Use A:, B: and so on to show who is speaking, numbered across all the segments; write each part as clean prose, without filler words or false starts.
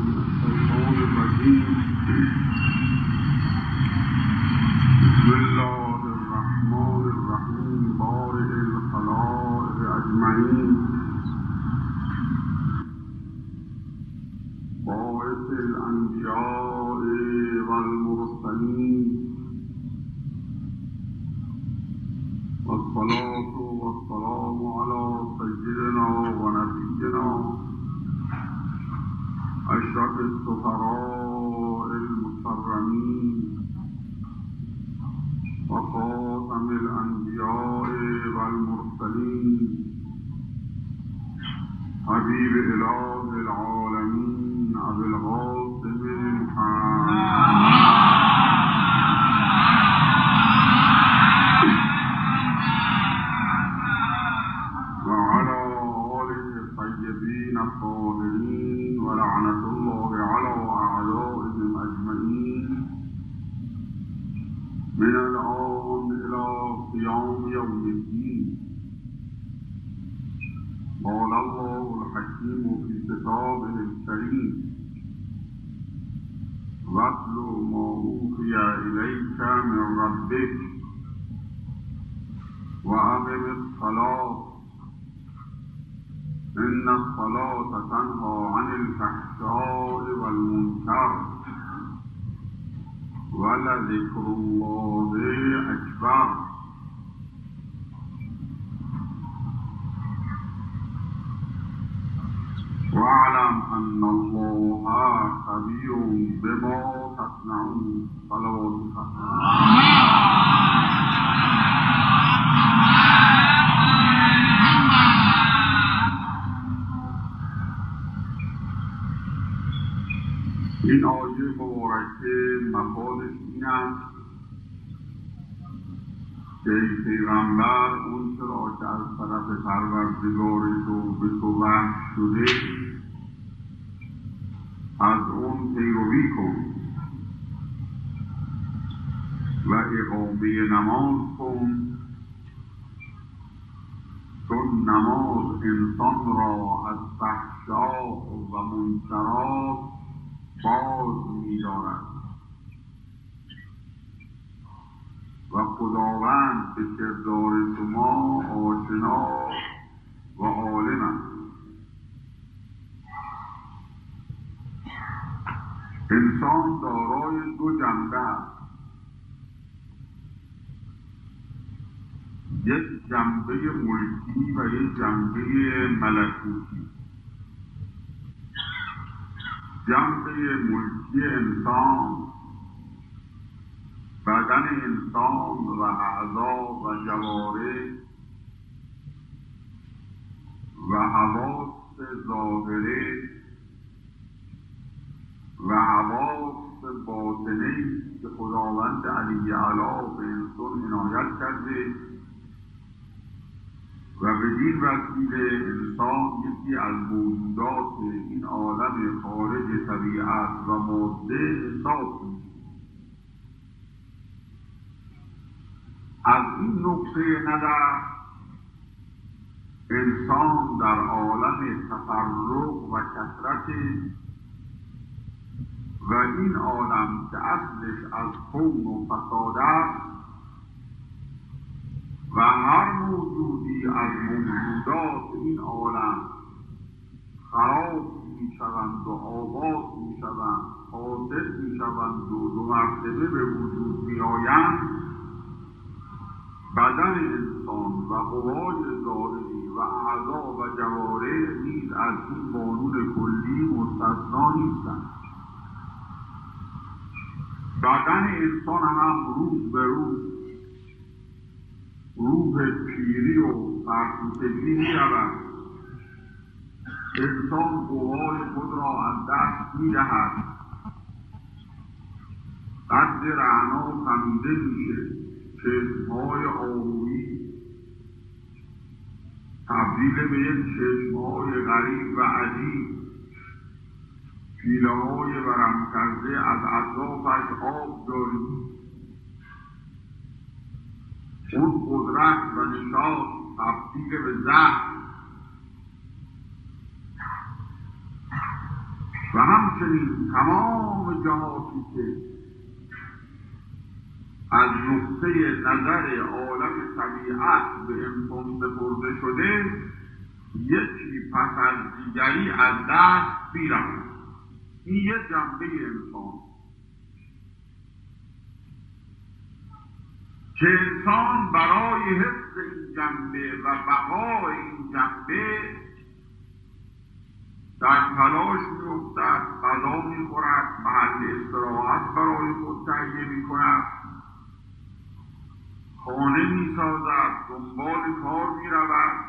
A: من الشيطان الرجيم. بسم الله الرحمن الرحيم. بارئ الخلائق أجمعين، باعث الأنبياء والمرسلين، والصلاة والسلام على سيدنا ونبينا أشرف السفراء المكرمين وخاتم الأنبياء والمرسلين، حبيب إله العالمين أبي القاسم وعلى آله الطيبين الطاهرين، ولعنة الله على أعدائهم أجمعين من الآن إلى قيام يوم الدين. قال الله الحكيم في كتابه الكريم: واتل ما أوحي إليك من ربك وأقم الصلاة إن الصلاة تنهى عن الفحشاء والمنكر ولذكر الله أكبر. واعلم أن الله خبير بما تصنعون. صلوات این آیه مبارکه مفادش این است که پیغمبر اون چرا که از طرف پروردگار تو به تو وحی شده از اون پیروی کن و اقامه نماز کن، چون نماز انسان را از فحشا و منکرات باز می‌دارد و خداوند به کردار شما آشنا و عالم است. انسان دارای دو جنبه است، یک جنبه ملکی و یک جنبه ملکوتی. جنبه ملکی انسان بدن انسان و اعضا و جوارح و حواس ظاهره و حواس باطنه که خداوند علی اعلی به انسان عنایت کرده و بدین وسیله انسان یکی از موجودات این عالم خارج طبیعت و ماده حساب میشه. از این نقطه نظر انسان در عالم تفرق و کثرت و این عالم که اصلش از کون و فساد است و هر موجودی از موجودات این عالم خراب میشوند و آباد میشوند، حادث میشوند و دو مرتبه به وجود میآیند، بدن انسان و قوای ظاهری و اعضا و جوارح نیز از این قانون کلی مستثنا نیستند. بدن انسان هم روز به روز روح پیری و فرسودگی می‌رود. انسان قوای خود را از دست می‌دهد، قد رعنا خمیده میشه، چشمهای آهویی تبدیل به یک چشمهای غریب و عجیب، پیله‌های ورم کرده از اطرافش آب جاری، اون قدرت و نشاط تبدیل به زهر، و همچنین تمام جهاتی که از نقطه نظر عالم طبیعت به انسان سپرده شده یکی پس از دیگری از دست می‌رود. این یک جنبه انسان که انسان برای حفظ این جنبه و بقای این جنبه در تلاش می‌افتد، غذا می‌خورد، محل استراحت برای خود تهیه می‌کند، خانه می‌سازد، دنبال کار می‌رود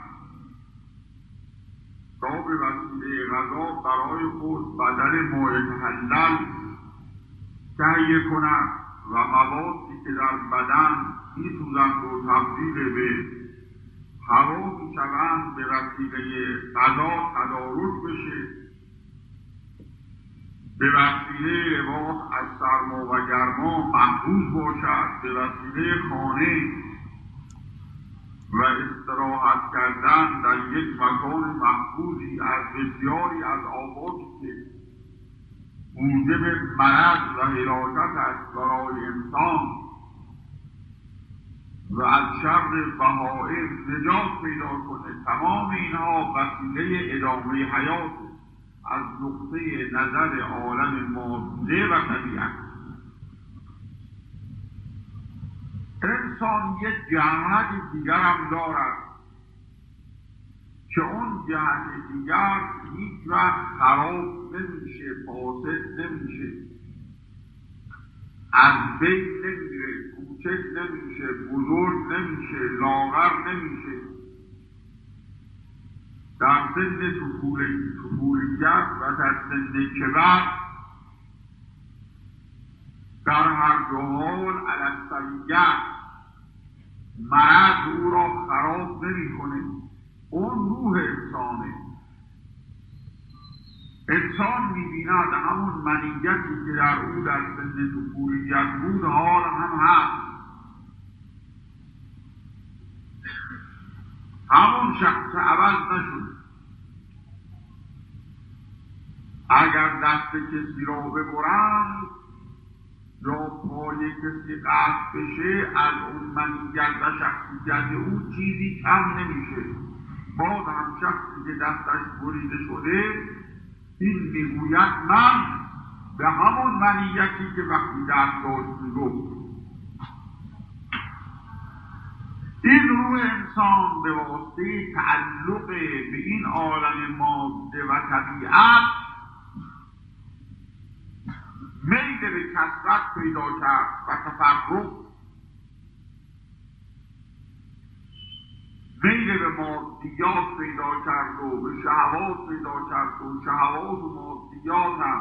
A: تا به وسیله غذا برای خود بدن مایحلل تهیه کند و موادی که در بدن می‌سوزند و تبدیل به هوا می‌شوند به وسیله غذا تدارک بشه، به وسیله لباس از سرما و گرما محفوظ باشد، به وسیله خانه و استراحت کردن در یک مکان محفوظی از بسیاری از آفاتی که موجب مرض و هلاکت است برای انسان و از شر بهائم نجات پیدا کنه. تمام اینها وسیله ادامه حیات از نقطه نظر عالم ماده و طبیعت. انسان یک جهت دیگر هم دارد که اون جهت دیگر هیچ وقت خراب نمیشه، فاسد نمیشه، از بین نمیره، کوچک نمیشه، بزرگ نمیشه، لاغر نمیشه. در سن طفولیت و در سن کبر در هر دو حال علالسریعت مرض او را خراب نمی کنه. اون روح انسانه. انسان می بیند همون منیتی که در او در سن طفولیت بود حال هم هست، همون شخص عوض نشد. اگر دست کسی را ببرند یا پای کسی قطع بشه از اون منیت و شخصیت او چیزی کم نمیشه. باز هم شخصی که دستش بریده شده این میگوید من به همون منیتی که وقتی دست داشت میگفت. این روح انسان به واسطه تعلق به این عالم ماده و طبیعت میل به کثرت پیدا کرد و تفرق، میل به مادیات پیدا کرد و به شهوات پیدا کرد و شهوات و مادیات هم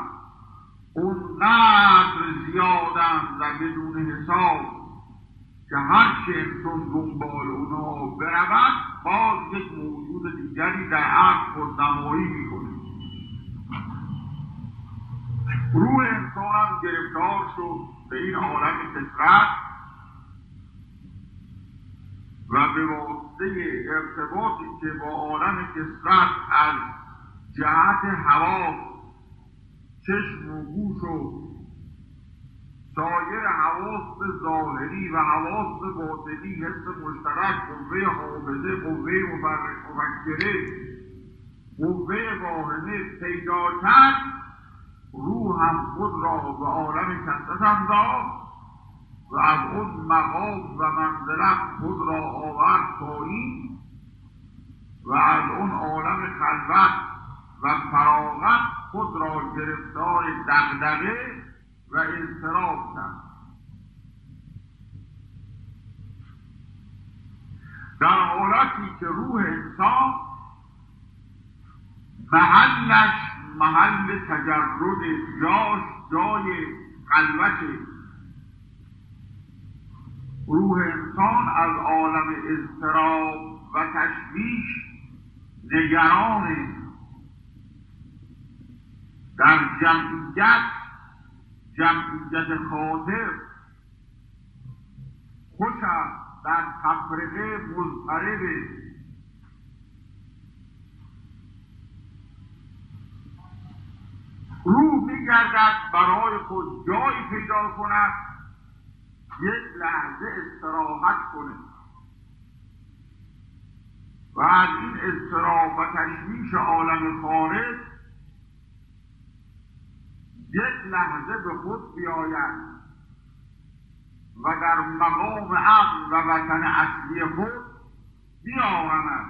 A: اونقدر زیادند و بدون حساب که هر چه انسان دنبال اونا برود باز یک موجود دیگری در عقل خودنمایی میکنه. روح انسان هم گرفتار شد به این عالم کثرت و به واسطه ارتباطی که با عالم کثرت از جهت هوا، چشم و گوش و سایر حواس ظاهری و حواس باطنی، حس مشترک، قوه حافظه، قوه مفکره، قوه واهمه پیدا کرد، روح هم خود را به عالم کثرت انداخت و از اون مقام و منزلت خود را آورد پایین و از اون عالم خلوت و فراغت خود را گرفتار دغدغه و اضطراب کرد. در حالتی که روح انسان محلش محل تجرد، جای خلوت، روح انسان از عالم اضطراب و تشویش نگران، در جمعیت خاطر خوش است، در تفرقه مضطربه. روح می‌گردد برای خود جایی پیدا کند، یک لحظه استراحت کنه و از این اضطراب و تشویش عالم خارج یک لحظه به خود بیاید و در مقام امن و وطن اصلی خود بیارمد.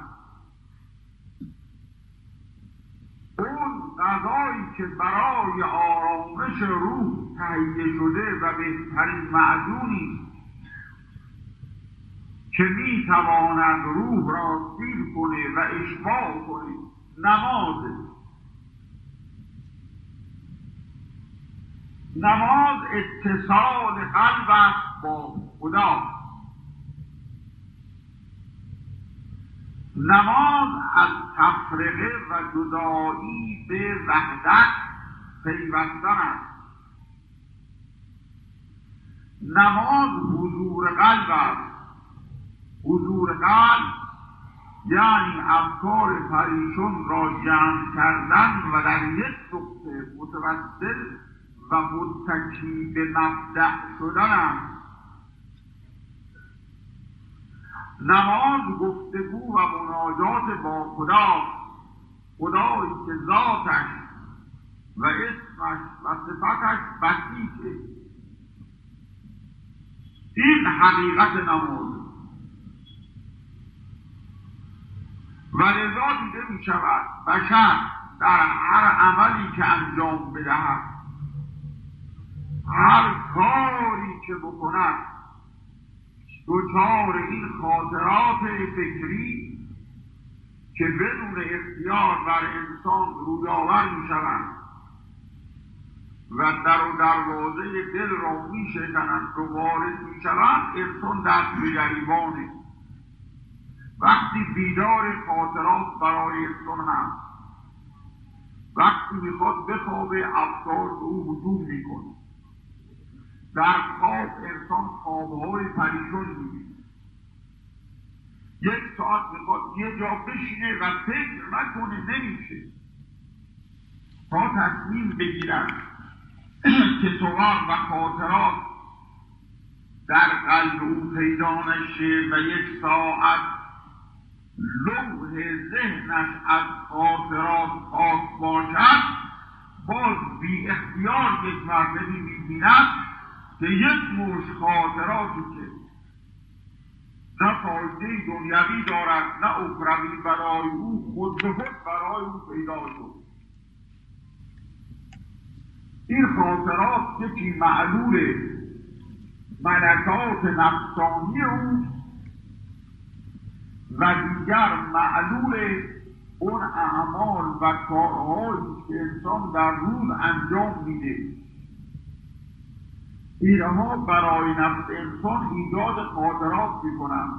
A: اون غذایی که برای آرامش روح تهیه شده و بهترین معجونی که میتواند روح را سیر کنه و اشباع کنه نماز اتصال قلب است با خدا. نماز از تفرقه و جدایی به وحدت پیوستن است. نماز حضور قلب است. حضور قلب یعنی افکار پریشان را جمع کردن و در یک نقطه متوسل و متکی به مبدأ شدن است. نماز گفتگو و مناجات با خدا، خدایی که ذاتش و اسمش و صفتش بسیطه. این حقیقت نماز و لذا دیده می شود بشر در هر عملی که انجام بدهد، هر کاری که بکند، دچار این خاطرات فکری که بدون اختیار بر انسان رویاور می شوند و در و دروازه دل را می شکنند و وارد می شوند، انسان دست به گریبانه. وقتی بیدار خاطرات برای انسان هست، وقتی میخواد بخوابه افکار او هجوم میکنه. در خواب انسان خوابهای پریشان میبینه. یک ساعت میخواد یه جا بشینه و فکر نکنه، نمیشه تا تصمیم بگیرن که صور و خاطرات در قلب او پیدا نشه و یک ساعت لوح ذهنش از خاطرات پاک باشد، باز بی اختیار یک مرتبه می‌بیند که یک مشت خاطراتی که نه فایده دنیوی دارد نه اخروی برای او، خود به خود برای او پیدا شد. این خاطرات یکی معلول ملکات نفسانی او و دیگر معلول اون اعمال و کارهایی که انسان در روز انجام میده. اینها برای نفس انسان ایجاد خاطرات میکنند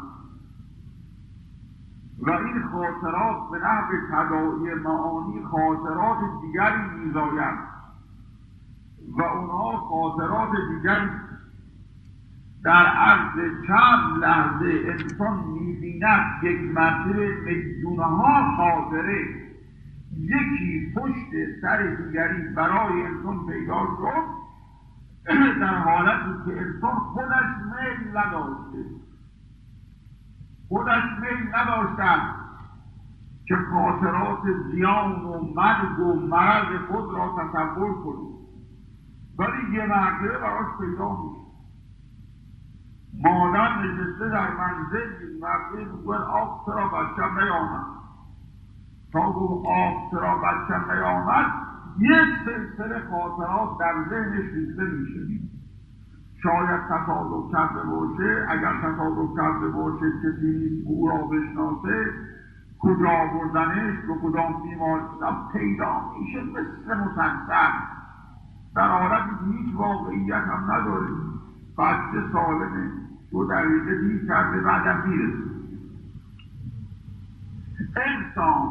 A: و این خاطرات به نحو تداعی معانی خاطرات دیگری میزاید و اونها خاطرات دیگری. در عرض چند لحظه انسان می‌بیند یک مرتبه میلیون‌ها خاطره یکی پشت سر دیگری برای انسان پیدا شد، در حالتی که انسان خودش میل نداشته که خاطرات زیان و مرگ و مرض خود را تصور کنه، ولی یه مرتبه براش پیدا میشه. مادر نشسته در منزل، مرده میگوید آب چرا بچم نیامد. تا گفت آب چرا بچم نیامد، یک سلسله خاطرات در ذهنش ریخته میشه. شاید تصادف کرده باشه، اگر تصادف کرده باشه کسی نیست او را بشناسه، کجا بردنش به کدام بیمارستان پیدا میشه مثل مسلسل، در حالتی هیچ واقعیت هم نداره. بچه سالمه، 2 دقیقه دیر کرده بعدم میرسه. انسان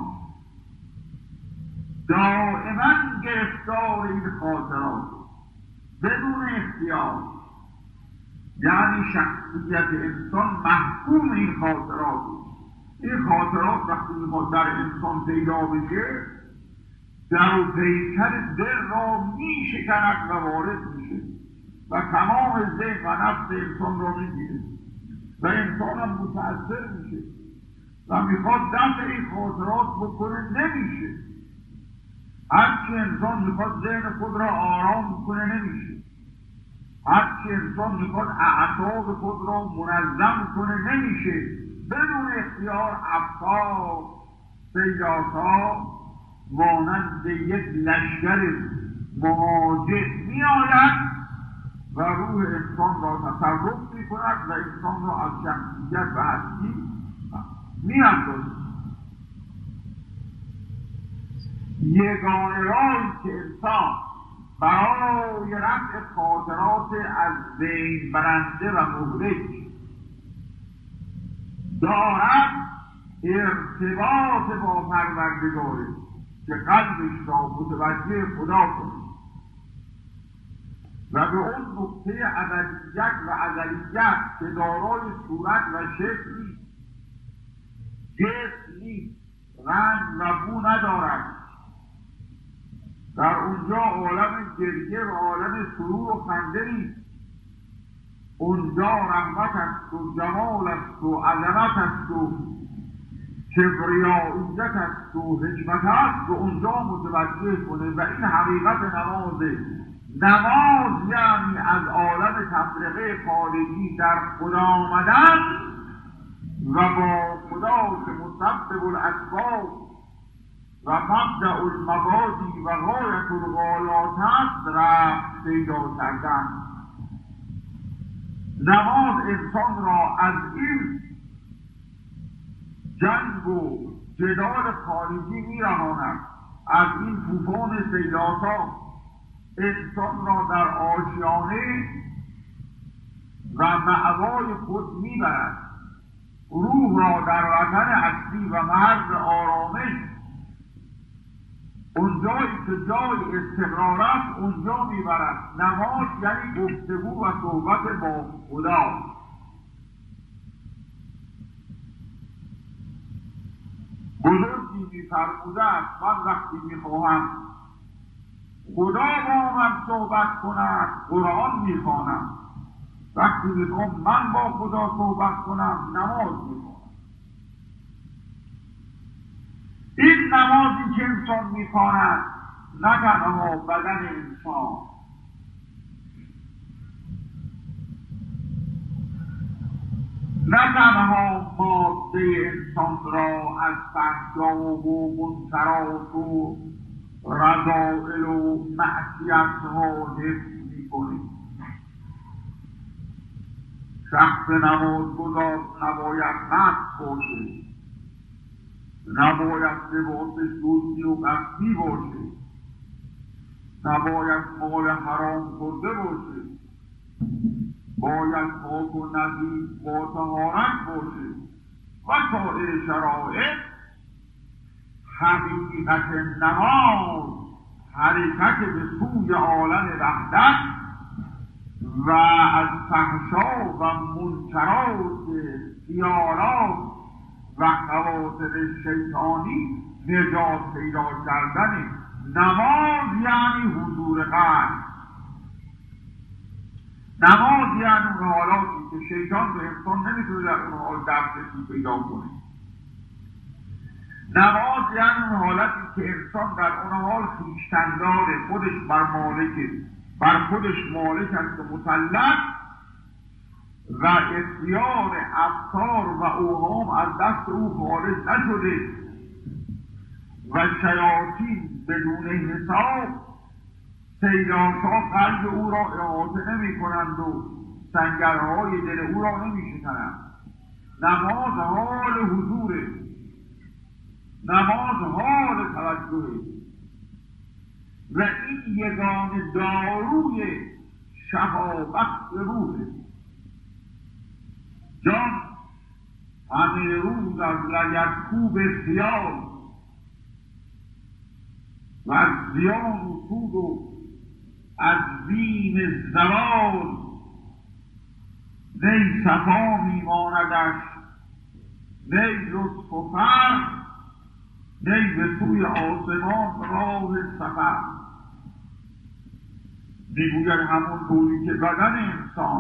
A: دائما گرفتار این خاطرات بدون اختیار، یعنی شخصیت انسان محکوم این خاطرات. این خاطرات وقتی میخواد در انسان پیدا بشه در و پیکر دل را می شکند و وارد میشه و تمام ذهن و نفس انسان را میگیره و انسان هم متأثر میشه و میخواد دفع این خاطرات بکنه، نمیشه. هرچی انسان میخواد ذهن خود را آرام کنه نمیشه. هرچی انسان میخواد اعصاب خود را منظم کنه نمیشه. بدون اختیار افکار سیاسا مانند یک لشکر مهاجر میآید و روح انسان را تصرف میکند و انسان را از شخصیت و هستی میاندازد. یگانه راهی که انسان برای رفع خاطرات از بین برنده و مهلک دارد ارتباط با پروردگاره که قلبش را متوجه خدا کنه و به اون نقطه ابدیت و ازلیت که دارای صورت و شکل نیست، جسم نیست، رنگ و بو ندارد. در اونجا عالم گریه و عالم سرور و خنده نیست. اونجا رحمت است و جمال است و عظمت است و کبریاییت است و حکمت است و اونجا متوجه کنه و این حقیقت نمازه. نماز یعنی از عالم تفرقه خارجی در خدا آمدن و با خدا که مسبب الاسباب و مبدأ المبادی و غایت الغایات است رفت پیدا کردن. نماز انسان را از این جنگ و جدال خارجی میرهاند، از این طوفان سیلاسا انسان را در آشیانه و مأوای خود میبرد. روح را در وطن اصلی و مرز آرامش، اونجایی که جای استقرار است اونجا میبرد. نماز یعنی گفتگو و صحبت با خدا. بزرگی میفرموده است من وقتی میخواهم خدا با من صحبت کند قرآن میخوانم، وقتی میخوام من با خدا صحبت کنم نماز میخوانم. این نمازی که انسان میخواند نه تنها بدن انسان نه تنها ماده انسان را از فحشا و منکرات و رذائل و معصیت‌ها حفظ می‌کنه. شخص نمازگزار نباید مست باشه، نباید لباسش دزدی و قصدی باشه، نباید مال حرام خورده باشه، باید پاک و نظیف با طهارت باشه و سایر شرایط. حقیقت نماز حرکت به سوی عالم وحدت و از فحشا و منکرات خیالات و خواطر شیطانی نجات پیدا کردن. نماز یعنی حضور قلب. نماز یعنی اون حالاتی که شیطان به انسان نمیتونه در اون حال دسترسی پیدا کنه. نماز یعنی اون حالتی که انسان در اون حال خویشتندار، خودش بر خودش مالک است و مسلط و اختیار افکار و اوهام از دست او خارج نشده و شیاطین بدون حساب سیلاسا قلب او را احاطه نمی کنند و سنگرهای دل او را نمی شکنند. نماز حال حضوره، نماز حال توجهه و این یگانه داروی شفابخش روحه. جان همه روز از لگدکوب خیال و از زیان و سود و از بیم زوال نی صفا میماندش نی لطف و فرق نی به سوی آسمان راه سفر. میگوید همون طوری که بدن انسان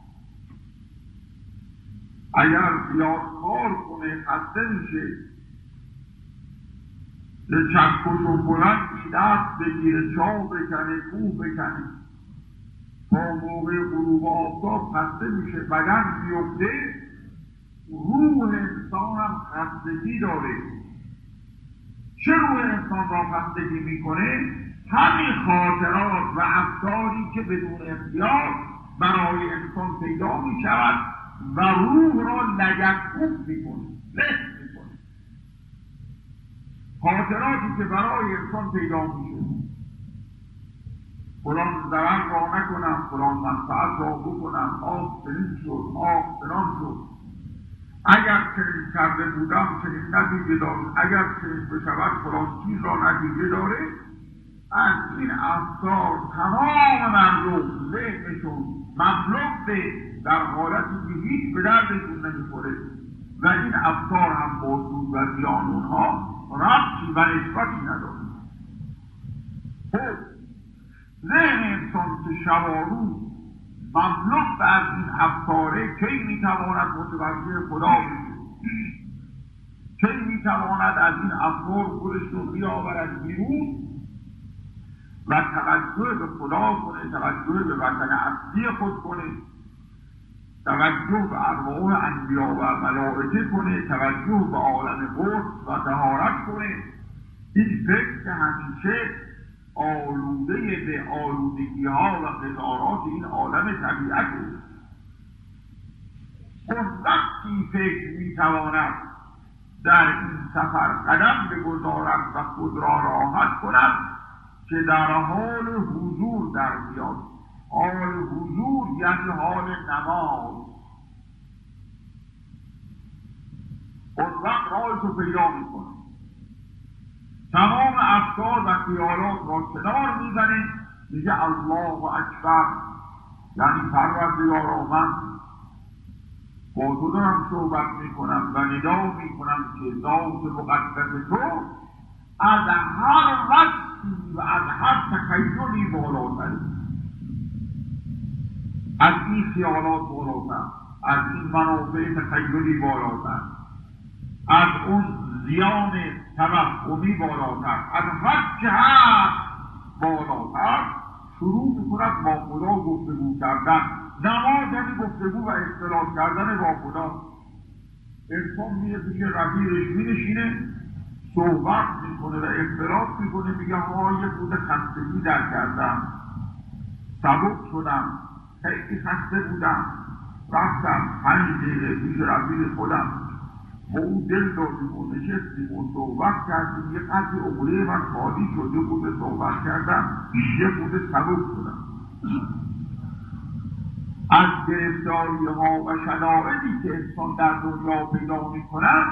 A: اگر زیاد کار کنه خسته میشه، یه چکش و بلندی دست بگیره، چاه بکنه، کوه بکنه، تا موقع غروب آفتاب خسته میشه، بدن میفته، روح انسان هم خستگی داره. چه روح انسان را خستگی میکنه؟ همین خاطرات و افکاری که بدون اختیار برای انسان پیدا میشود و روح را لگدکوب میکنه، لخت میکنه. خاطراتی که برای انسان پیدا میشه، فلان ضرر را نکنم، فلان منفعت را بکنم، آب چنین شد، آب چنان شد، اگر چنین کرده بودم چنین نتیجه دارد، اگر چنین بشود فلان چیز را نتیجه داره. از این افکار تمام مردم ذهنشون مبلوغ در حالتی که هیچ به دردشون نمیخوره و این افکار هم با سود و زیان اونها ربطی و نسبتی نداره. خب ذهن انسان که شب و روز مبلوغ از این افکاره کی میتواند متوجه خدا بشه؟ کی میتواند از این افکار خودش رو بیاورد بیرون و توجه به خدا کنه، توجه به وطن اصلی خود کنه، توجه به ارواح انبیا و ملائکه کنه، توجه به عالم قدس و طهارت کنه. این فکر که همیشه آلوده به آلودگی ها و قضارات این عالم طبیعت است. اون وقتی فکر میتواند در این سفر قدم بگذارد و خود را راحت کند که در حال حضور در بیاد. حال حضور یعنی حال نماز. اون وقت راهش رو پیدا میکنه، تمام افکار و خیالات را کنار میزنه، میگه الله اکبر، یعنی پروردگارا من با تو دارم صحبت میکنم و ندا میکنم که ذات مقدس تو از هر وقتی و از هر تخیلی بالاتر، از این خیالات بالاتر، از این منافع تخیلی بالاتر، از اون زیان توهمی بالاتر، از هر چه هست بالاتر. شروع میکند با خدا گفتگو کردن. نماز یعنی گفتگو و اختلاط کردن با خدا. انسان میره پیش رفیقش مینشینه، صحبت میکنه و اختلاط میکنه، میگه یه خود خستگی در کردم، سبک شدم، خیلی خسته بودم، رفتم 5 دقیقه پیش رفیق خودم با اون دل دادیم و نشستیم و صحبت کردیم، یه قدر عقله من خالی شده بود، صحبت کردم، یه خود سبک شدم. از گرفتاری ها و شرایطی که انسان در دنیا پیدا میکند،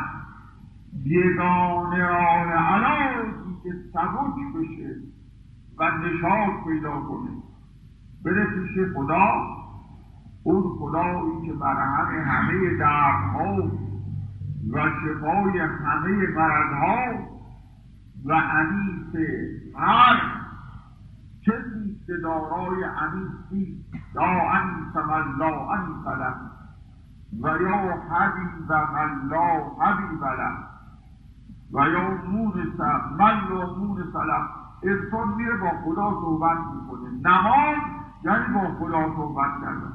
A: یگانه راه علاجی که سبک بشه و نشاط پیدا کنه، بره پیش خدا، اون خدایی که مرهم همه دردها و شفای همه مرضها و انیس هر کسی که دارای انیسی، یا انیس من لا انیس له و یا حبیب من لا حبیب له و یا مونس من لا مونس له. انسان میره با خدا صحبت میکنه. نماز یعنی با خدا صحبت کردن،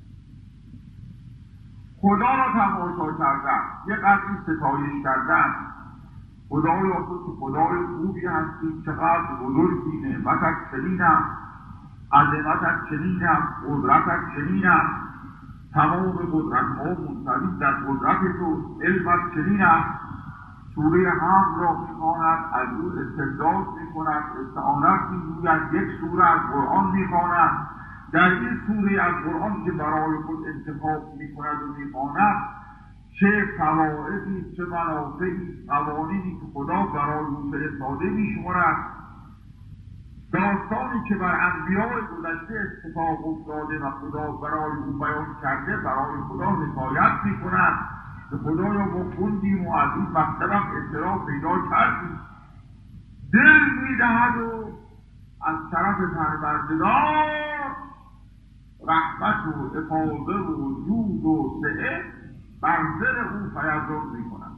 A: خدا را تماشا کردن، یه قدری ستایش کردن. خدایا تو که خدای خوبی هستی، چقدر بزرگی، نعمتت چنینم، عظمتت چنینم، قدرتت چنینم، تمام قدرت‌ها منطوی در قدرت تو، علمت چنینم. سوره حمد را میخواند، از او استمداد میکند، استعانت میگوید، یک سوره از قرآن میخواند. در این سوره از قرآن که برای خود انتخاب میکند و میخواند، چه فوائدی، چه منافعی، قوانینی که خدا برای او فرستاده میشمارد، داستانی که بر انبیاء گذشته اتفاق افتاده و خدا برای او بیان کرده، برای خدا حکایت میکند. که خدایا ما خوندیم و از این مطلب اطلاع پیدا کردیم، دل میدهد و از طرف پروردگار رحمت و افاضه و جود و سعه بر دل او فیضان میکنند.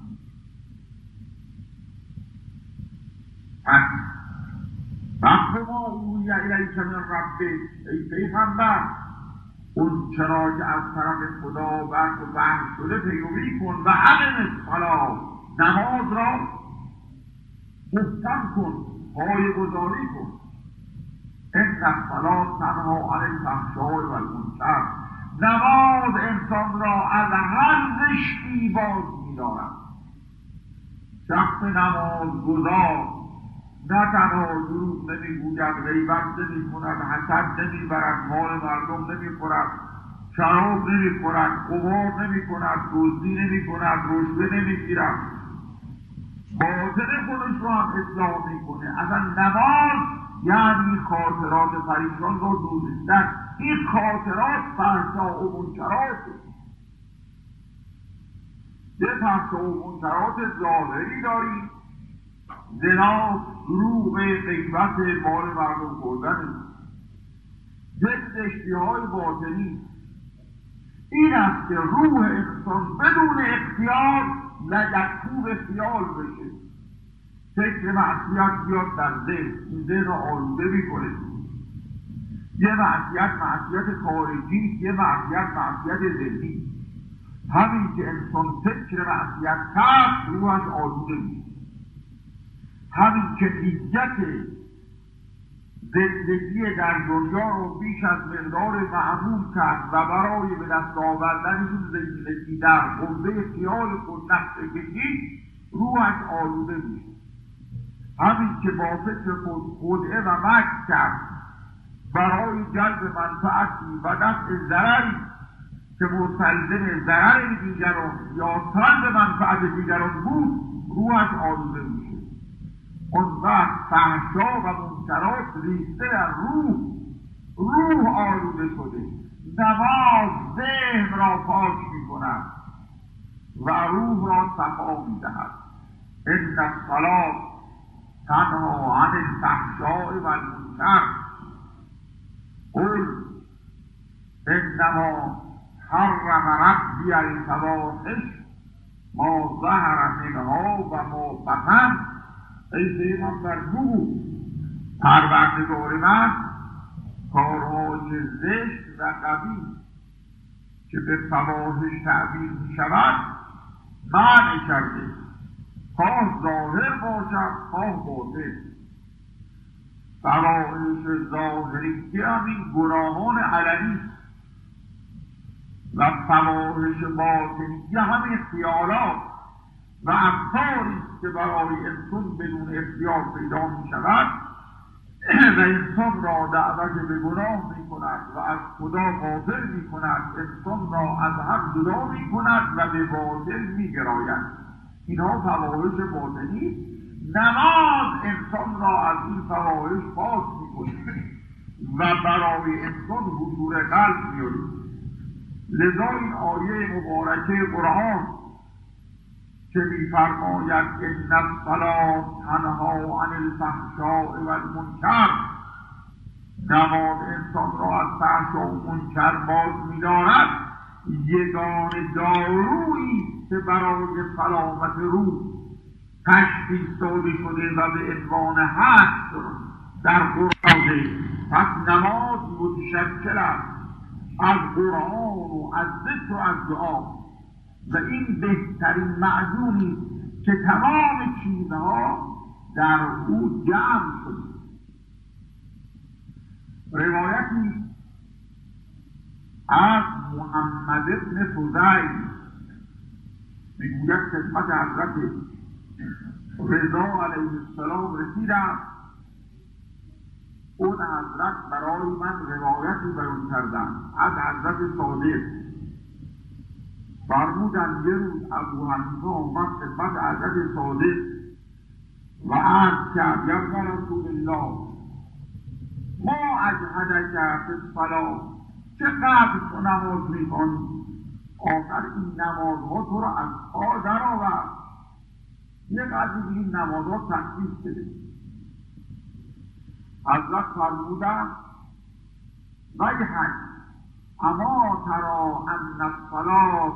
A: پس وقت ما اوحی الیک من ربک، ای پیغمبر اون چرا که از طرف خدا بر تو وحی شده پیروی کن و اقم الصلاة، نماز را محکم کن، پایه‌گذاری کن. ان الصلاة تنهی عن الفحشاء والمنکر، نماز انسان را از هر زشتی باز می‌دارد. شخص نمازگزار نه تنها دروغ نمیگوید، غیبت نمی‌کند، حسد نمیبرد، مال مردم نمیخورد، شراب نمیخورد، قمار نمیکند، دزدی نمیکند، رشوه نمیگیرد، باطن خودش را هم اصلاح میکنه. اصلا نماز یعنی خاطرات پریشان را دوزیدن. این خاطرات فحشا و منکرات، یه فحشا و منکرات ظاهری داریم، زنا، دروغ، غیبت، مال مردم خوردن، یک زشتی‌های باطنی. این است که روح انسان بدون اختیار لگدکوب خیال بشه، فکر معصیت بیاد در ذهن، این ذهن را آلوده میکنه. یه معصیت خارجی، یه معصیت ذهنی. همین که انسان فکر معصیت کرد روحش آلوده میشه. همین که نیت زندگی در دنیا رو بیش از مقدار معمول کرد و برای به دست آوردن این زندگی در قوه خیال خود نقشه کشید، روحش آلوده میشه. همین که با فکر خود خدعه و مکر کرد برای جلب منفعتی و دفع ضرری که مستلزم ضرر دیگران یا طلب منفعت دیگران بود، روحش آلوده میشه. اون وقت فحشا و منکرات ریخته در روح آلوده شده. نماز ذهن را پاک میکند و روح را صفا میدهد. ان الصلاة تنهی عن الفحشاء والمنکر قل انما حرم ربی الفواحش ما ظهر منها و ما بطن. ای پیغمبر بگو پروردگار من کارهای زشت و قبیح که به فواحش تعبیر می شود معنی کرده، خواه ظاهر باشد خواه باطن. فواحش ظاهری که همین گناهان علنی و فواحش باطنی که همین خیالات و افکاری که برای انسان بدون اختیار پیدا می شود و انسان را دعوت به گناه می کند و از خدا غافل می کند، انسان را از هم جدا می کند و به باطل می گراید. اینها فواحش باطنی. نماز انسان را از این فواحش پاک می کند و برای انسان حضور قلب می آورد. لذا این آیه مبارکه قرآن که می‌فرماید ان الصلاة تنهی عن الفحشاء والمنکر، نماز انسان را از فحشا و منکر باز می‌دارد، یگانه دارویی که برای سلامت روح تشخیص داده شده و به عنوان حق در قرآن. پس نماز متشکل است از قرآن و از ذکر و از دعا و این بهترین معجونی که تمام چیزها در او جمع شده. روایتی از محمد ابن فضیل میگوید خدمت حضرت رضا علیه السلام رسیدم، اون حضرت برای من روایتی بیان کردن از حضرت صادق. فرمودند یه روز ابو حنیفه آمد خدمت حضرت صادق و عرض کرد یا رسول الله ما اجهدک فی الصلاة، چقدر تو نماز می‌خوانی؟ آخر این نمازها تو را از پا در آورد، یه قدری این نمازها تخفیف بده. حضرت فرمودن ویحک اما ترا ان الصلاة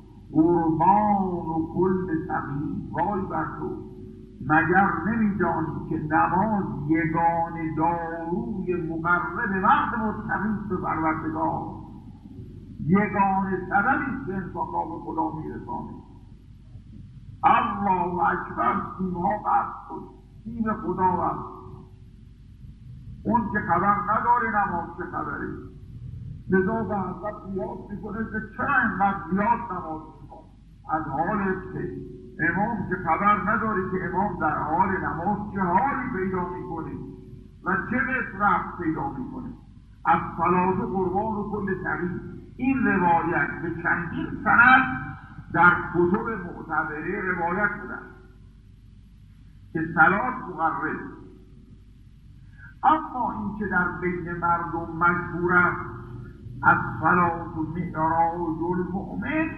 A: قربان کل تقی، وای بر تو، مگر نمی‌دانی که نماز یگانه داروی مقرب مرد متقی به پروردگار، یگانه سببی است که انسان را به خدا میرسانه. الله اکبر، سیمها قطع شد، سیم خدا رفت. اون که خبر نداره نماز چه خبره، لذا به حضرت بیاد میکنه که چرا اینقدر زیاد نماز میکن، از حال که امام که خبر نداره که امام در حال نماز چه حالی پیدا میکنه و چه رفت پیدا میکنه. از صلات قربان و کل تقی، این روایت به چندین سند در کتب معتبره روایت بودن که صلات مقرب. اما این که در بین مردم مشهور است از صلات و معراج المؤمن،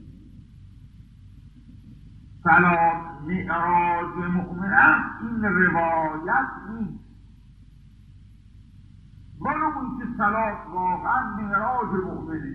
A: صلات معراج مؤمن است، این روایت نیست. ولو این که صلات واقعا معراج مؤمنه،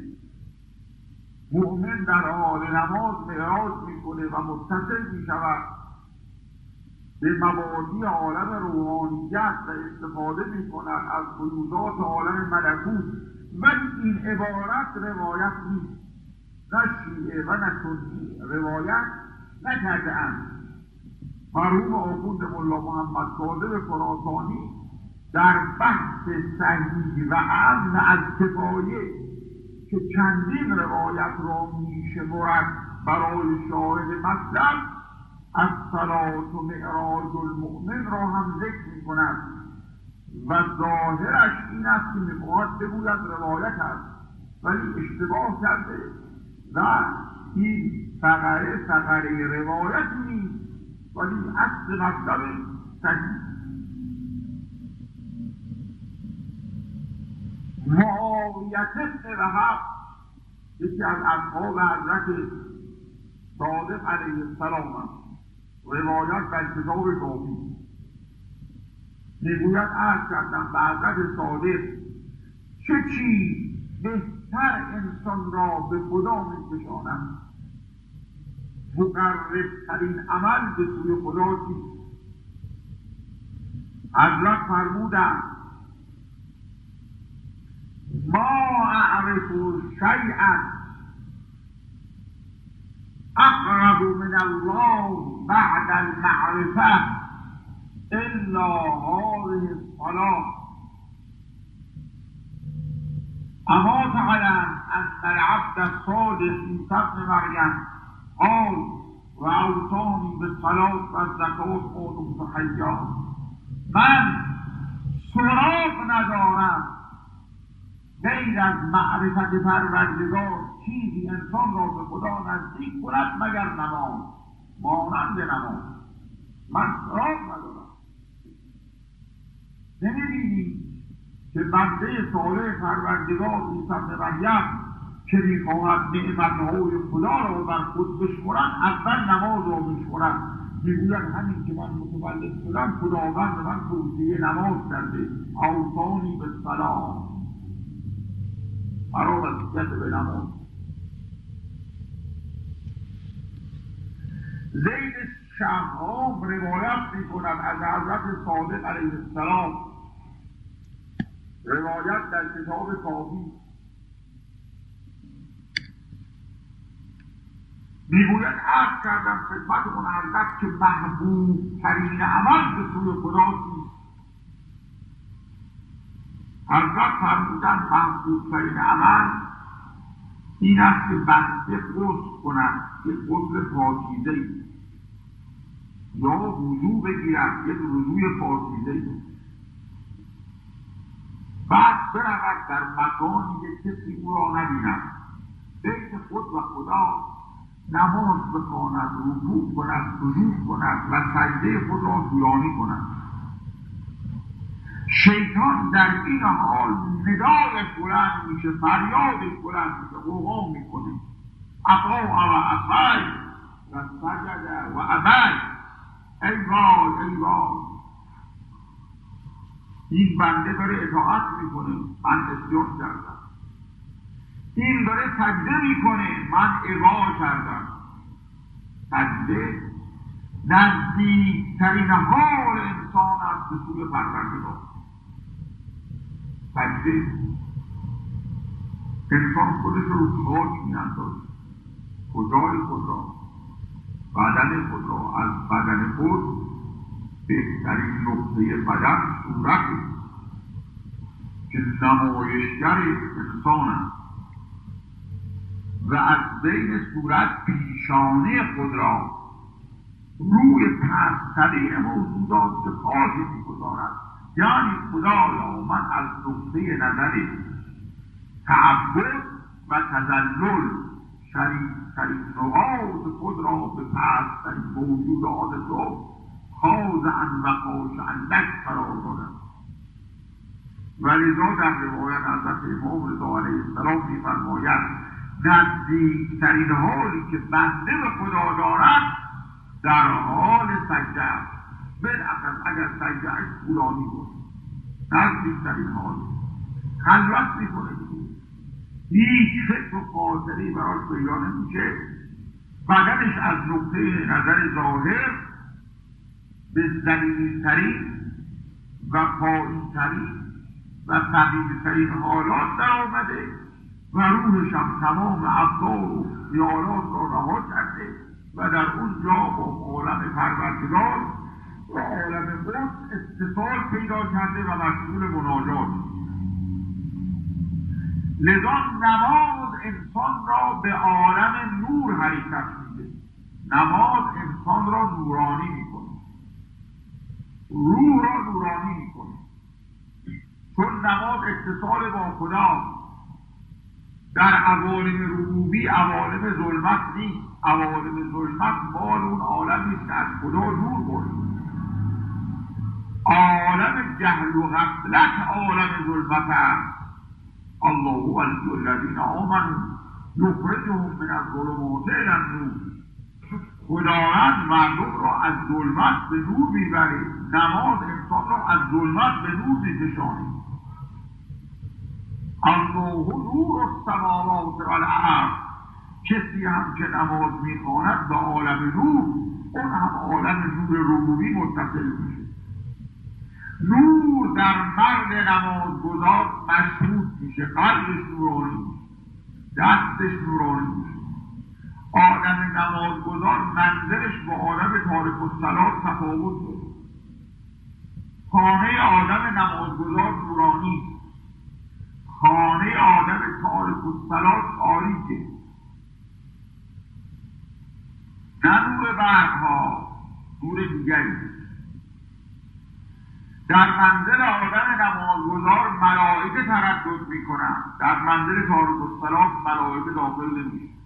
A: مؤمن در حال نماز معراج میکنه و متصل میشود به مبادی عالم روحانیت و استفاده میکند از فیوضات عالم ملکوت، ولی این عبارت روایت نیست. نه شیعه و نه سنی روایت نکرده اند. مرحوم آخوند ملا محمد کاظم خراسانی در بحث صحیح و امن از کفایه که چندین روایت را میشمرد برای شاهد مطلب، از صلات و معراج المؤمن را هم ذکر می‌کند و ظاهرش این است که می‌خواهد بگوید روایت است، ولی اشتباه کرده و این فقره روایت نیست، ولی اصل مطلب صحیح. معاویه بن وهب یکی از اصحاب حضرت صادق علیه السلام است، روایت در کتاب کافی میگوید عرض کردم به حضرت صادق چه چیز بهتر انسان را به خدا می‌کشاند، مقرب‌ترین عمل به سوی خدا چیست؟ حضرت فرمودند ما اعرف شیئا اقرب من الله بعد المعرفه الا هذه الصلاه اما تعلم ان العبد الصالح عیسی ابن مریم قال و اوصانی بالصلاه و الزکات ما دمت حیا، من سراغ ندارم غیر از معرفت پروردگار چیزی انسان را به خدا نزدیک کند مگر نماز، مانند نماز. من سراغ ندارم. نمی‌بینی که بنده صالح پروردگار عیسی ابن مریم که می‌خواهد نعمت‌های خدا را بر خود بشمرد، اول نماز را می‌شمرد، میگوید همین که من متولد شدم خداوند من توصیه نماز کرده، اوصانی بالصلاة، مرا وصیت به نماز. زید شهاب روایت می‌کند از حضرت صادق علیه السلام، روایت در کتاب کافی میگوید عرض کردم خدمتتون حضرت که محبوب ترین عمل به سوی خدا چیست؟ حضرت فرمودند محبوب ترین عمل این است که بنده غسل کند، یک غسل پاکیزه‌ای، یا وضو بگیرد، یک وضوی پاکیزه‌ای، بعد برود در مکانی که کسی او را نبیند، بین خود و خدا نماز بخواند، رکوع کند، سجود کند و سجده خود را طولانی کند. شیطان در این حال ندایش بلند میشه، فریادش بلند میشه، غوغا میکنه، اطاع و عصی و سجد و ابی. ای وای ای وای، این بنده داره اطاعت میکنه، من اسیان کردم. این داره سجده میکنه، من ابا کردم. سجده نزدیکترین حال انسان است به سوی پروردگار. سجده انسان خودش رو خاک میاندازه، کجای خود را، بدن خود را، از بدن خود بهترین نقطه بدن صورتی که نمایشگر انسان است و از بین صورت پیشانه خود را روی پست‌ترین موجودات به پاش می‌گذارد. یعنی خدایا من از نقطه نظر تعبد و تذلل شریفترین نقاط خود را به پست‌ترین موجودات تو خاضعاً و خاشعاً لک قرار دادم. و لذا در روایت حضرت امام رضا علیه السلام می‌فرماید نزدیکترین حالی که بنده به خدا دارد در حال سجده است. بالاخره اگر سجده اش طولانی بود، نزدیکترین حال خلوت میکنه، هیچ فکر و خاطری براش پیدا نمیشه. بدنش از نقطه نظر ظاهر به ذلیل‌ترین و پایین‌ترین و فقیرترین حالات در آمده و روحش هم تمام افکار و خیالات را رها کرده و در اونجا با عالم پروردگار و عالم قدس اتصال پیدا کرده و مشغول مناجات. لذا نماز انسان را به عالم نور حرکت میده. نماز انسان را نورانی میکنه، روح را نورانی میکنه، چون نماز اتصال با خدا. در عوالم ربوبی عوالم ظلمت نیست. عوالم ظلمت مال اون عالمی است که از خدا دور بود. عالم جهل و غفلت عالم ظلمت است. الله ولی الذین آمنوا یخرجهم من الظلمات الی النور. خداوند مردم را از ظلمت به نور میبره. نماز انسان را از ظلمت به نور میکشاند. الله نور السماوات والارض. کسی هم که نماز میخواند به عالم نور، اون هم عالم نور ربوبی متصل میشه. نور در مرد نمازگزار مشهود میشه، قلبش نورانی میشه، دستش نورانی میشه. آدم نمازگزار منظرش با آدم تارک الصلات تفاوت داره. خانه آدم نمازگزار نورانی است، خانه آدم تارک الصلات تاریکه. نه نور برق‌ها، نور دیگری. در منزل آدم نمازگزار ملائکه تردد میکنند، در منزل تارک الصلات ملائکه داخل نمیشه.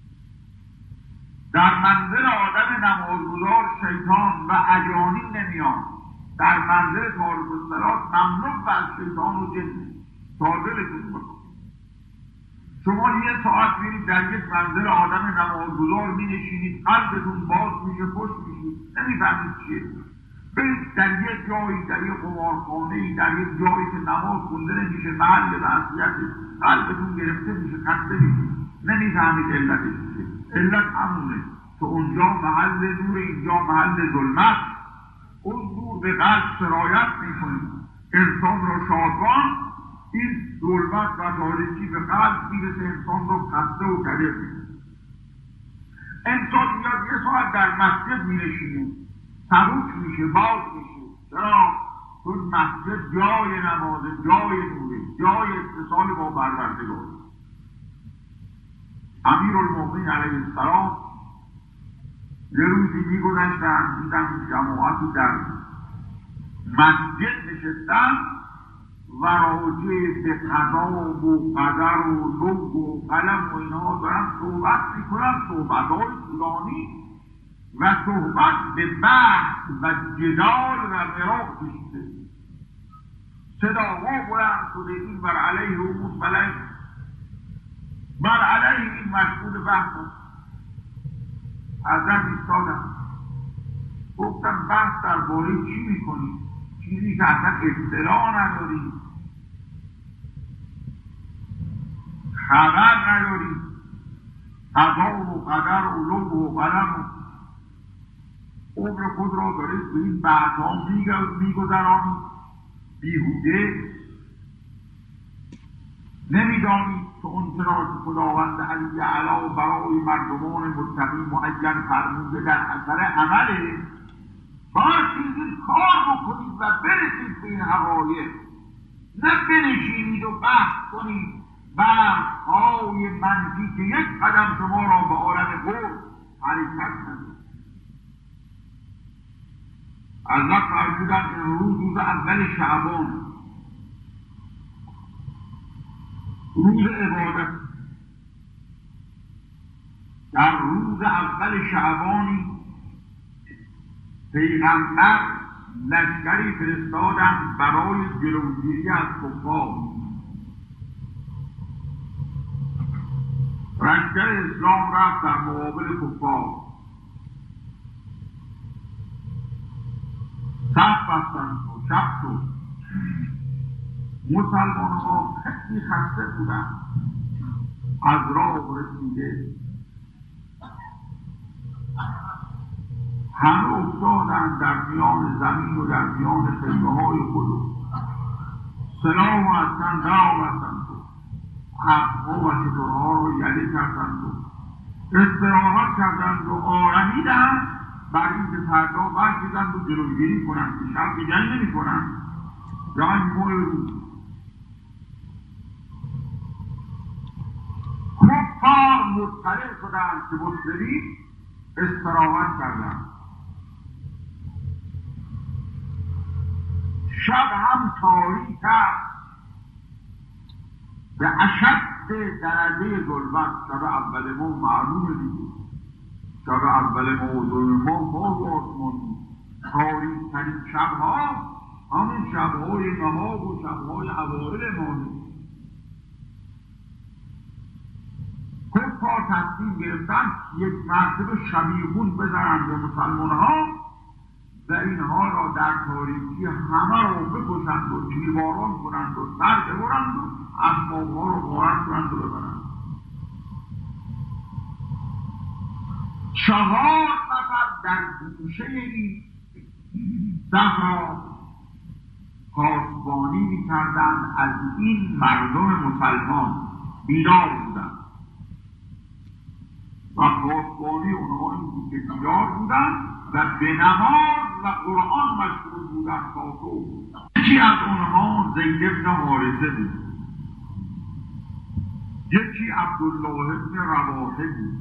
A: در منزل آدم نمازگزار شیطان و اجانین نمیان، در منزل تارک الصلات ممنوع از شیطان و جن تا دلتون بکن. شما یه ساعت میرید در یک منزل آدم نمازگزار مینشینید، قلبتون باز میشه، خوش میشید، نمیفهمید چیه. برید در یک جایی، در یک قمارخانه‌ای، در یک جایی که نماز خونده نمیشه، محل معصیته، قلبتون گرفته میشه، خسته میشید، نمیفهمید علتش چیه. علت همونه که اونجا محل نور، اینجا محل ظلمت. اون نور به قلب سرایت میکنه، انسان را شادمان. این ظلمت و تاریکی به قلب میرسه، انسان را خسته و کدر میکنه. انسان میاد یه ساعت در مسجد مینشینه، سبک میشه، باز میشه. چرا؟ چون مسجد جای نمازه، جای نوره، جای اتصال با پروردگار. امیرالمومنین علیه السلام یه روزی میگذشتن، دیدن جماعتی در مسجد نشستن و راجع به قضا و قدر و لغو و قلم و اینها دارن صحبت میکنن، صحبت‌های طولانی و صحبت به بحث و جدال و مراق کشیده. صداها بلند شده، این بر علیه و مصبلن. بر علیه این مشغول بحث حضرت ایستادم، گفتم بحث درباره چی میکنی؟ چیزی که اصلا اطلاع نداری، خبر نداری، قضا و قدر و لوح و قلم و عمر خود را دارید به این بحث ها میگذرانی، بیهوده نمیدانی که اون چرا که خداوند علی اعلی برای مردمان متقی معین فرموده در اثر عمله باید چیزی کار بکنید و برسید به این حقایق، نه بنشینید و بحث کنید بحث‌های منفی که یک قدم شما را به عالم خود حرکت ندید. الله فرمودن روز اول شعبان، روز عبادت، در روز اول شعبانی پیغمبر لشکری فرستادن برای جلوگیری از کفار. لشکر اسلام رفت در مقابل کفار، صف بستند و شب شد. مسلمان ها خیلی خسته بودند، از راه رسیده همه افتادند در میان زمین و در میان خیمه های خود، سلاح از تن درآوردند و اسبها و شترها را یله کردند و استراحت کردند و آرمیدند بر اینکه فردا برخیزند و جلوگیری کنند که شب دیگر نمی کنند یا این موی روز. کفار مطلع شدند که مسلمین استراحت کردند. شب هم تاریک است به اشد درجه ظلمت. شب اول ما معلومه دیگه، شب اول ما و ظلم ما باز آسمان تاریک ترین شبها همون شبهای نهار و شبهای اوائل ما. کفار تصمیم گرفتن یک مرتبه شبیخون بزنند به مسلمان ها و اینها را در تاریکی همه را بکشند و تیرباران کنند و سر ببرند و اسبابها را غارت کنند و ببرند. 4 نفر در گوشه این صحرا پاسبانی می‌کردند از این مردم مسلمان، بیدار بودند و پاسبانی اونها این بود که بیدار بودند و به نماز و قرآن مشغول بودند. یکی از اونها زید بن حارثه بود، یکی عبدالله بن رواحه بود،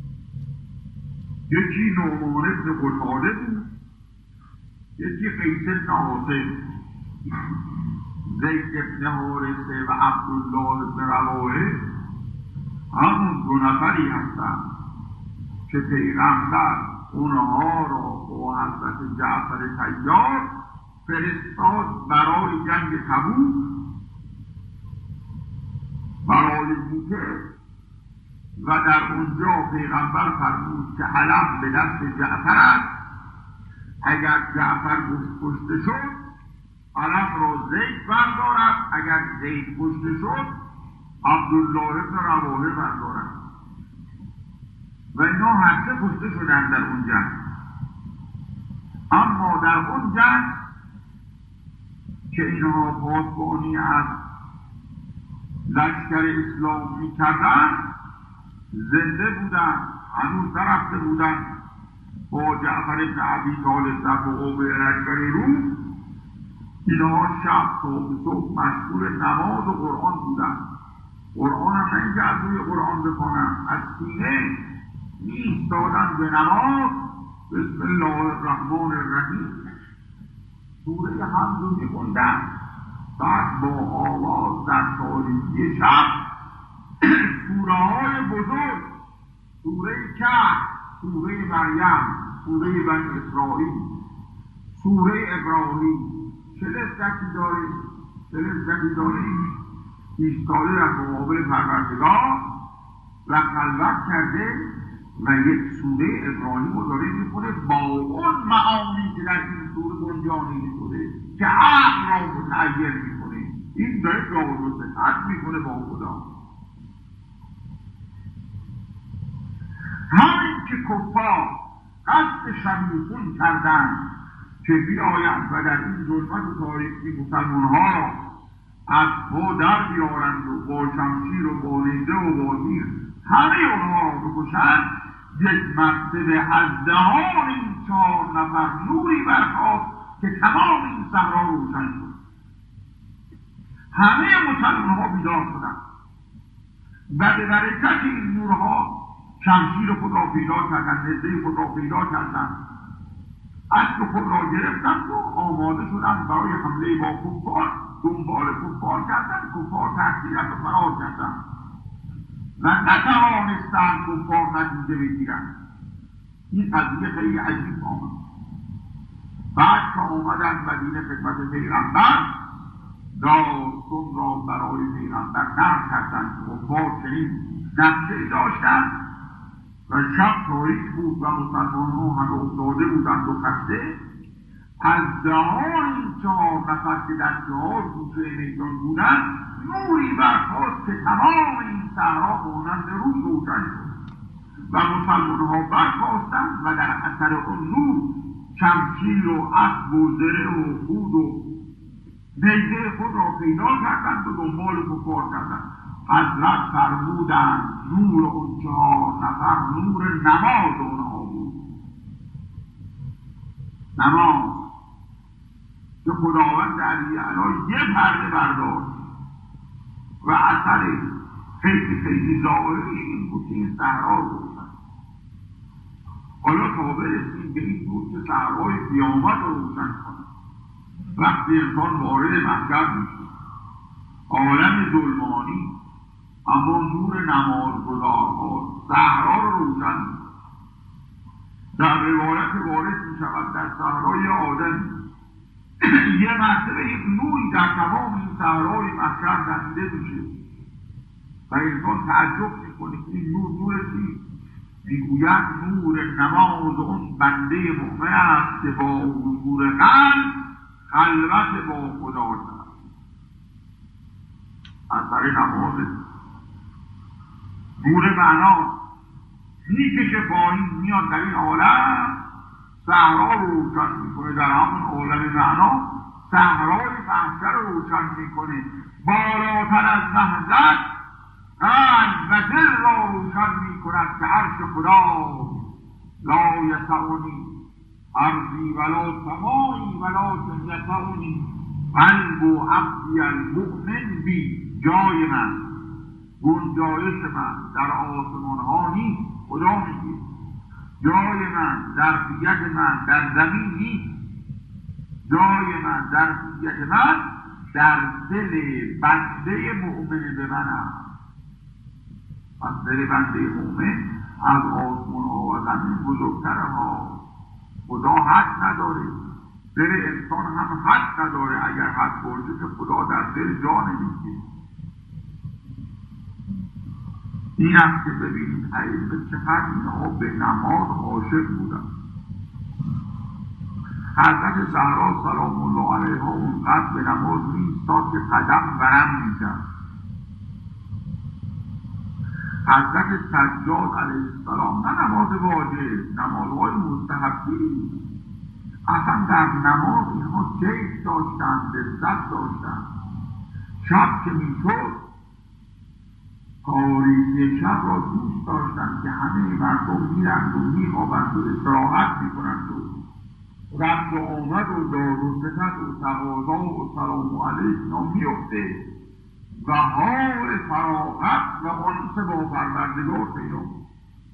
A: یکی نعمان بن قتاده بود، یکی قیس بن عاصم. زید بن حارثه و عبدالله بن رواحه همون 2 نفری هستند که پیغمبر اونها را با حضرت جعفر طیار فرستاد برای جنگ تبوک، برای موته، و در اونجا پیغمبر فرمود که علم به دست جعفر است، اگر جعفر کشته شد علم را زید بردارد، اگر زید کشته شد عبدالله بن رواحه بردارد. و اینا هر سه کشته شدند در اون جنگ. اما در اون جنگ که اینها پاسبانی از لشکر اسلام می‌کردند زنده بودند، هنوز نرفته بودند با جعفر بن ابی طالب در مقابل لشکر روم. اینها شب تا به صبح مشغول نماز و قرآن بودند. قرآن هم نه اینکه از روی قرآن بخوانند، از سینه ایستادن به نماز. بسم الله الرحمن الرحیم سوره حمد رو می‌خوندن، بعد با آواز در تاریکی شب سوره های بزرگ، سوره کهف، سوره مریم، سوره بنی اسرائیل، سوره ابراهیم، چه لذتی داریم ایستاده در مقابل پروردگار و خلوت کرده و یک سوره ابراهیم رو داره میکنه با اون معانی که در این سوره گنجانیده شده که عقل را متعیر میکنه. این داره داد و ستد میکنه با خدا. همین که کفار قصد شبیخون کردن که بیایند و در این ظلمت و تاریکی مسلمان ها را از پا در بیارند و با شمشیر و با نیزه و با تیر همه اونها را بکشند، یک مرتبه از دهان این 4 نفر نوری برخاست که تمام این صحرا روشن شد. همه مسلمان ها بیدار شدند و به برکت این نورها شمشیر خود را پیدا کردند، نیزه خود را پیدا کردند، اسب خود را گرفتند و آماده شدند برای حمله با کفار. دنبال کفار کردند، کفار تحصیلت و فرار کردند و نتوانستند کفار نتیجه بگیرند. این قضیه خیلی عجیب آمد. بعد که آمدند مدینه خدمت پیغمبر، داستان را برای پیغمبر نقل کردند. کفار چنین نقشه‌ای داشتند و شب تاریک بود و مسلمان ها همه افتاده بودند و خسته. از دهان این 4 نفر که در 4 گوشه میدان بودند نوری برخاست که تمام این صحرا مانند روز روشن شد و مسلمان ها برخاستند و در اثر آن نور شمشیر و اسب و زره و خود و نیزه خود را پیدا کردند و دنبال کفار کردند. حضرت فرمودند نور اون 4 نفر نور نماز اونها بود. نماز که خداوند علی اعلی یه پرده برداشت و اثر خیلی ظاهری این بود که این صحرا روشن. حالا تا برسیم به این بود که صحرای قیامت رو روشن کنه. وقتی انسان وارد محشر میشه، عالم ظلمانی اما نور نمازگزارها صحرا رو روشن میکنه. در روایت وارد میشود در صحرای آدم یه مرتبه یک نوری در تمام این صحرای محشر دمیده میشه و انسان تعجب میکنه که این نور چیست؟ میگوید نور نماز اون بنده مؤمن است که با حضور قلب خلوت با خدا شود. اثر نماز نور معنا میکشه با این میاد در این عالم صحرا رو روشن میکنه. در همون عالم معنا صحرای محشر رو روشن میکنه. بالاتر از محضر قلب و دل را روشن میکند که عرش خدا لا یسعنی ارضی ولا سمایی ولکن یسعنی قلب و عبدی المؤمن بی. جای من، گنجایش من در آسمان ها نیست، خدا میگه جای من، ظرفیت من در زمین نیست. جای من، ظرفیت من در دل بنده مؤمن به من است. از دل بنده مؤمن از آسمان ها و زمین بزرگتره ها. خدا حد نداره، دل انسان هم حد نداره. اگر حد باشه که خدا در دل جا نمیگیره. این است که ببینید ائمه چقدر اینها به نماز عاشق بودن. حضرت زهرا سلام الله علیها اونقدر به نماز میایستاد که قدم ورم میکرد. حضرت سجاد علیه السلام نه نماز واجب، نمازهای مستحبی، اصلا در نماز اینها کیف داشتن، لذت داشتن. شب که میشد تاریکی شب را دوست داشتن که همه مردم میرند و میخوابند و استراحت میکنند و رفت و آمد و داد و ستد و تقاضا و سلام علیک اینا میفته و حال فراغت و انس با پروردگار پیدا بود.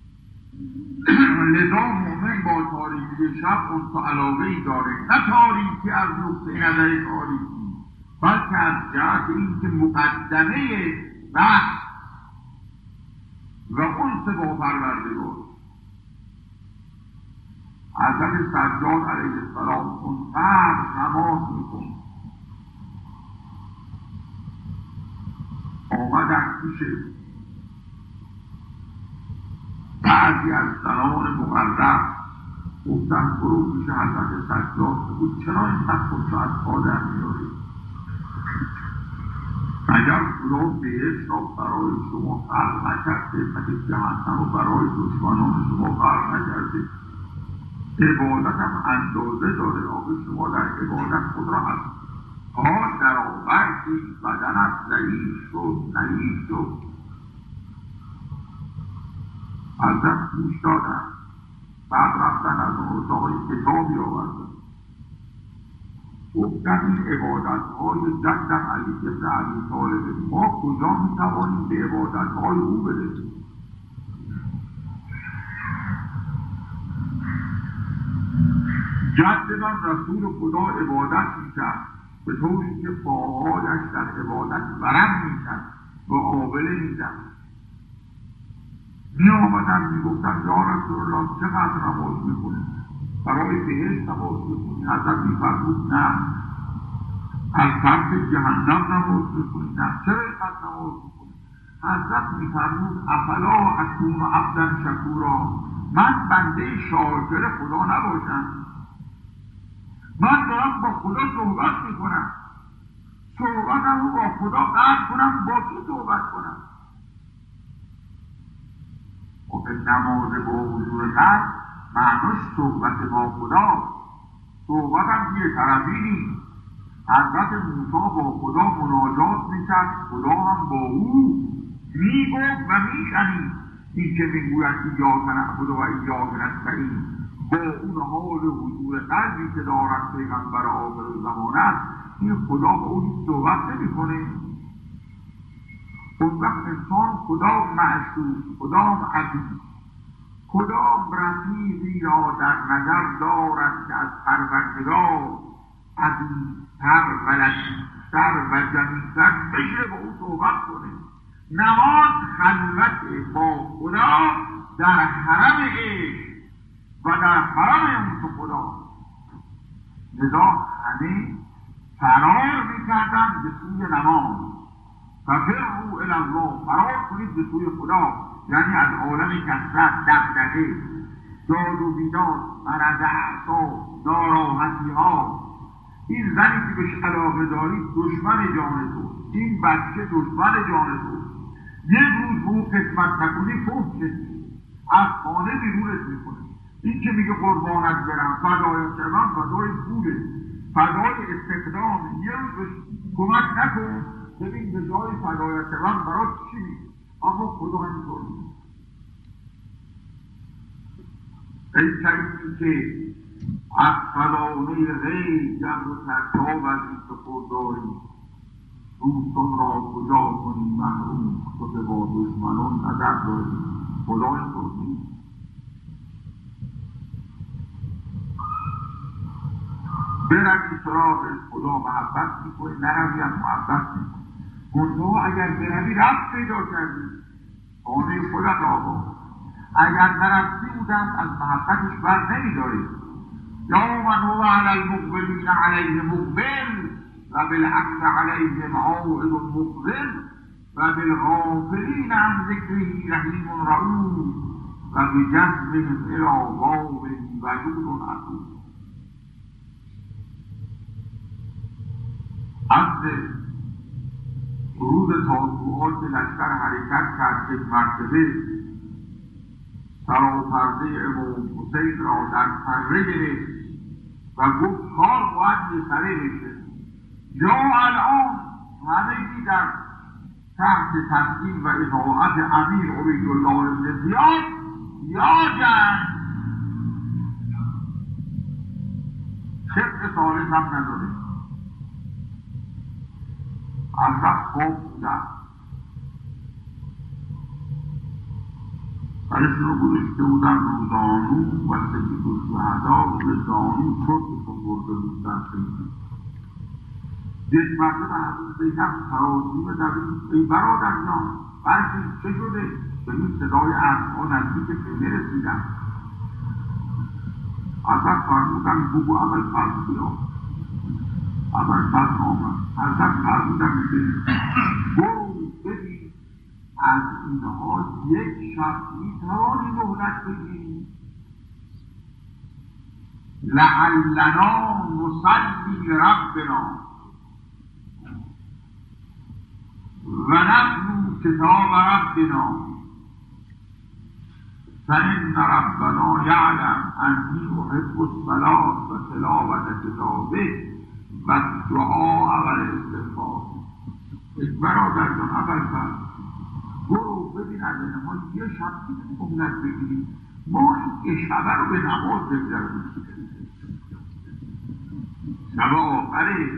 A: لذا مومن با تاریکی شب انس و علاقه‌ای داره، نه تاریکی از نقطه نظر تاریکی، بلکه از جهت اینکه مقدمه بحث و انس با پروردگار. حضرت سجاد علیه السلام اونقدر نماز میکن آمدن پیش بعضی از زنان مقرب گفتن برو پیش حضرت سجاد بود چرا اینقدر خودشو از پادر میاری؟ مگر خدا بهشت را برای شما خلق نکرده؟ مگر جهنم را برای دشمنان شما خلق نکرده؟ عبادت هم اندازه داره. آقا شما در عبادت خود را از پا در آوردی، بدنت ضعیف شد، ضعیف شد. حضرت گوش دادن، بعد رفتن از اون اتاقی کتابی آوردن، گفتن این عبادت‌های جدم علی ابن ابی طالب ما کجا می‌توانیم به عبادت‌های او برسیم؟ جدم رسول خدا عبادت می‌کرد به طوری که پاهایش در عبادت ورم می‌کرد و آبله می‌زد. می‌آمدن می‌گفتن یا رسول الله چقدر نماز می‌کنی؟ برای بهشت نماز می‌کنی؟ حضرت می‌فرمود نه. از ترس جهنم نماز می‌کنی؟ نه. چرا اینقدر نماز می‌کنی؟ حضرت می‌فرمود افلا اکون عبدا شکورا، من بنده شاکر خدا نباشم؟ من دارم با خدا صحبت می‌کنم، صحبتم رو با خدا قطع کنم، با کی صحبت کنم؟ و به نماز با حضور قلب معناش صحبت با خدا. صحبت هم یه طرفی نیست. حضرت موسی با خدا مناجات میکرد، خدا هم با او میگفت و میشنید. این که میگوید ایاک نعبد و ایاک نستعین با اون حال حضور قلبی که دارد پیغمبر آخر زمان است، این خدا با اون صحبت نمیکنه. اون وقت انسان کدام معشوق، کدام عزیز، کدام رفیقی را در نظر دارد که از پروردگار عزیزتر و لطیفتر و جمیلتر بشه با او صحبت کنه. نماز خلوت با خدا در حرم عشق و در حرم اون تو خدا. لذا همه فرار میکردن به سوی نماز. ففروا الی الله، فرار کنید به سوی خدا، یعنی از عالم کثرت، دغدغه، داد و بیداد، مرض اعصاب، ناراحتی ها. این زنی که بهش علاقه داری دشمن جان تو، این بچه دشمن جان تو. یک روز به او خدمت نکنی فوت از خانه بیرونت میکنه. این که میگه قربانت برم، فدای شوم، فدای پوله، فدای استخدام، یه روز بهش کمک نکن، ببین به جای فدای شوم برای چی میگه؟ اما خدا اینطور میگه. ای کسی که از خزانه غیب جمع و ترتاب از این سپرداری، دوستان را کجا کنی محروم، تو که با دشمنان نظر داری. خدا اینطور میگه. بروی سراغش، خدا محبت میکنه، نروی هم محبت میکنه. گناه اگر بروی رفت پیدا کردی، خانه خودت آقا. اگر نرفتی بودن از محبتش بر نمیداری. یا من هو علی المقبلین علیه مقبل و بالعکس علیهم عائد مقبل و بالغافلین عن ذکره رحیم رؤوف و بجذبهم الی بابه ودود عظیم. از روز تابوعات لشکر حرکت کرد، یک مرتبه سراپرده امام حسین را در پره گرفت و گفت کار باید یه سره بشه. یا الان همگی در تحت تسلیم و اطاعت امیر عبیدالله بن زیاد یا جنگ. شق ثالث هم نداره. حضرت خواب بودن، برشون رو گذاشته بودن رو زانو و سید الشهدا روی زانو چرتشون برده بودن خیلی. یک مرتبه حضرت زینب سرازیمه دوید، ای برادر جان برخیز چه شده؟ به این صدای اسب‌ها نزدیک خیمه رسیدن. حضرت فرمودن بگو اول فرض بیا. اول فرض آمد. حضرت فرمودن برو ببین از اینها یک شب میتوانی مهلت بگیری؟ لعلنا نصلی ربنا و نتلو کتاب ربنا فإن ربنا یعلم انی احب الصلاة و تلاوت کتابه و الدعاء و الاستغفار. یک برادر جان اول برو ببین از اینها یه شب مهلت بگیری. ما این یه شبه رو به نماز بگذاریم، شب آخره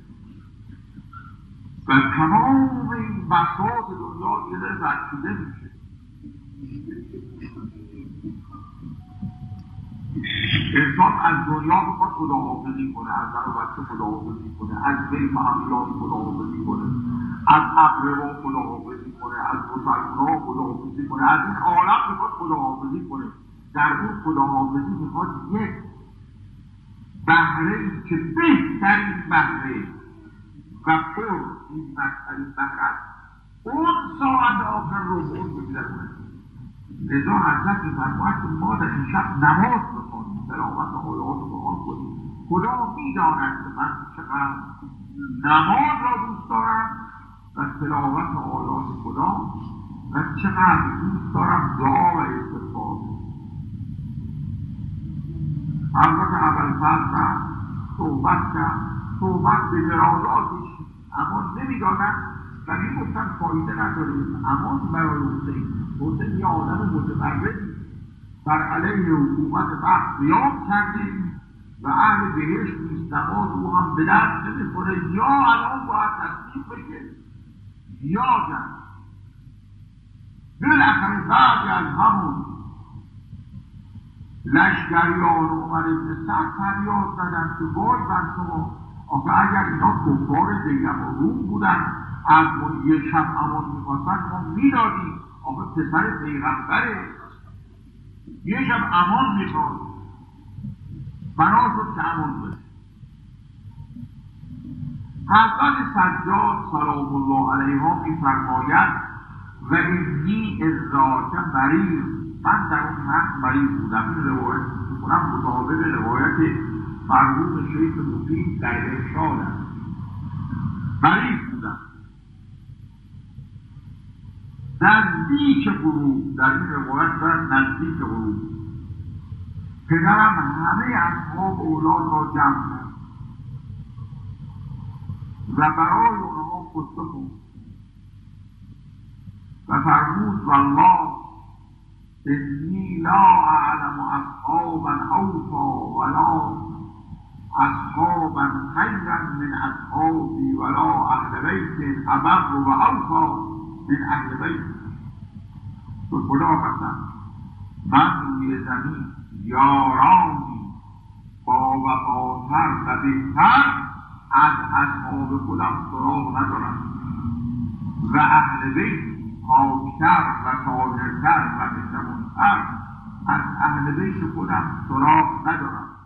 A: و تمام این بساط دنیا یه در برچیده میشه. انسان از دنیا بخواد خداحافظی کنه، از زن و بچه خداحافظی کنه، از بیت امیران خداحافظی کنه، از اقربا خداحافظی کنه، از مسلمان‌ها خداحافظی کنه، از این عالم میخواد خداحافظی کنه. در اون خداحافظی میخواد یک بهره‌ای که بهترین بهره و پر این بهترین بهره است، اون ساعت آخر رو اون بگذرونه. لذا حضرت می‌فرماید که ما در این شب نماز بخوانیم، تلاوت آیات قرآن کنیم. خدا می‌داند که من چقدر نماز را دوست دارم و تلاوت آیات خدا و چقدر دوست دارم دعا و استغفار. البته اول فصل صحبت کرد، صحبت به درازاتش اما نمی‌دانند و میگفتن فایده نداره. اما برای حسین یه آدم متمردی بر علیه حکومت وقت قیام کرده و اهل بهشت نیست، نماز او هم به دست نمیخوره، یا الان باید تصمیم بشه یا جنگ. بالاخره بعد از همون لشکریان عمر بن سعد فریاد زدن که وای بر شما، آخه اگر اینا کفار دیلم و روم بودن از ما یک شب امان میخواستن ما میدادیم. آخه پسر پیغمبره یک شب امان میخواد، بنا شد که امان بشه. حضرت سجاد سلام الله علیها میفرماید و انی ازراک مریض، من در اون وقت مریض بودم. این روایت میکنم مطابق روایت مرحوم شیخ مفید در ارشاد است. مریض بودم نزدیک غروب، در این روایت دارد نزدیک غروب. پدرم همه اصحاب اولاد را جمع کرد و برای اونها خطبه خوند و فرمود والله انی لا اعلم اصحابا اوفا ولا اصحابا خیرا من اصحابی ولا اهل بیت ابر و اوفا من اهل بیت. به خدا قسم من روی زمین یارانی با وفاتر و بهتر از اصحاب خودم سراغ ندارم و اهل بیت پاکتر و طاهرتر و مهربانتر از اهل بیت خودم سراغ ندارم.